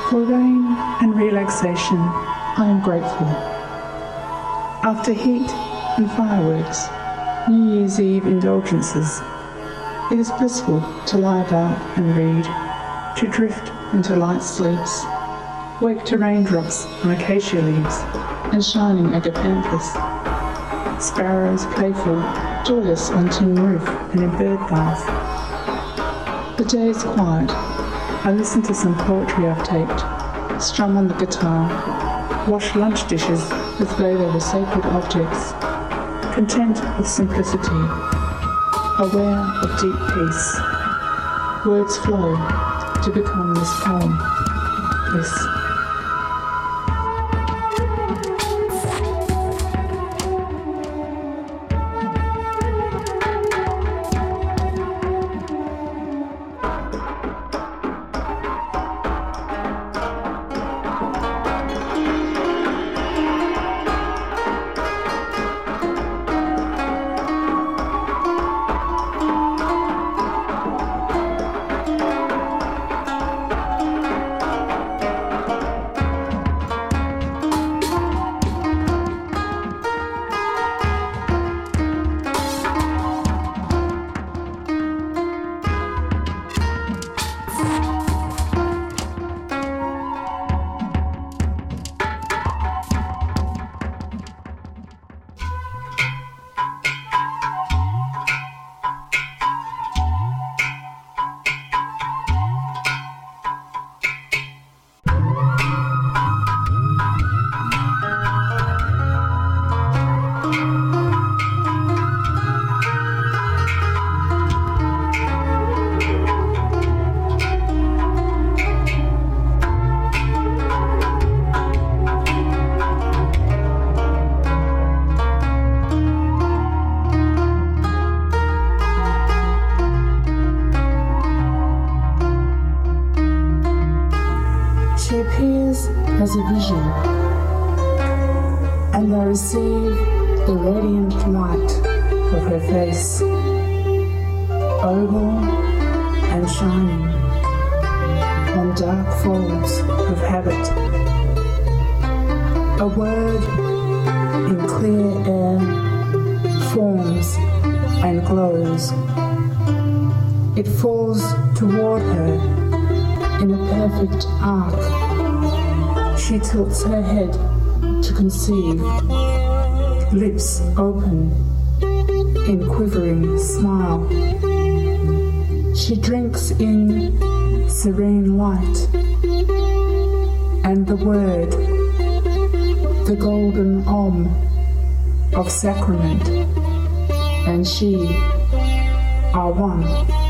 For rain and relaxation, I am grateful. After heat and fireworks, New Year's Eve indulgences, it is blissful to lie about and read, to drift into light sleeps, wake to raindrops on acacia leaves and shining agapanthus, sparrows playful, joyous on tin roof and in bird bath. The day is quiet. I listen to some poetry I've taped, strum on the guitar, wash lunch dishes as though they were sacred objects, content with simplicity, aware of deep peace. Words flow to become this poem, this. She appears as a vision, and I receive the radiant light of her face, oval and shining on dark folds of habit. A word in clear air forms and glows. It falls toward her in a perfect arc. She tilts her head to conceive, lips open in quivering smile. She drinks in serene light, and the word, the golden Om of sacrament, and she are one.